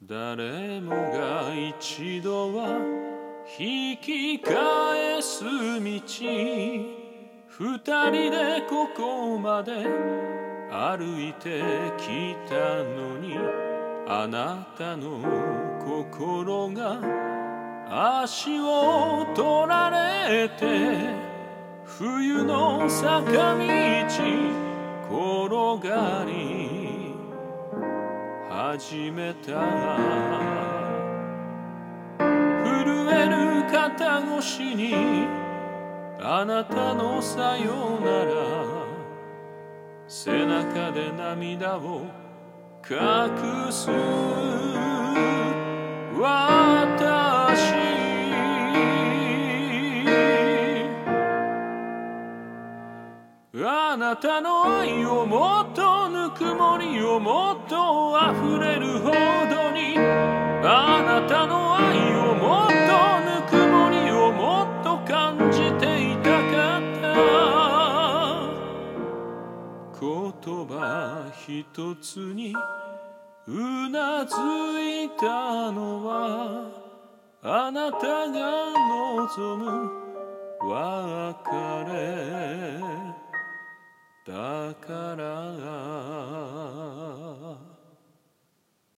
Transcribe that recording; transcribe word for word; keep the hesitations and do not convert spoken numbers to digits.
誰もが一度は引き返す道、二人でここまで歩いてきたのに、あなたの心が足を取られて、冬の坂道転がり始めた。震える肩越しにあなたのさよなら、背中で涙を隠す私、あなたの愛をもっとぬくもりをもっと溢れるほどに、あなたの愛をもっとぬくもりをもっと感じていたかった。言葉一つにうなずいたのは、あなたが望む別れだから。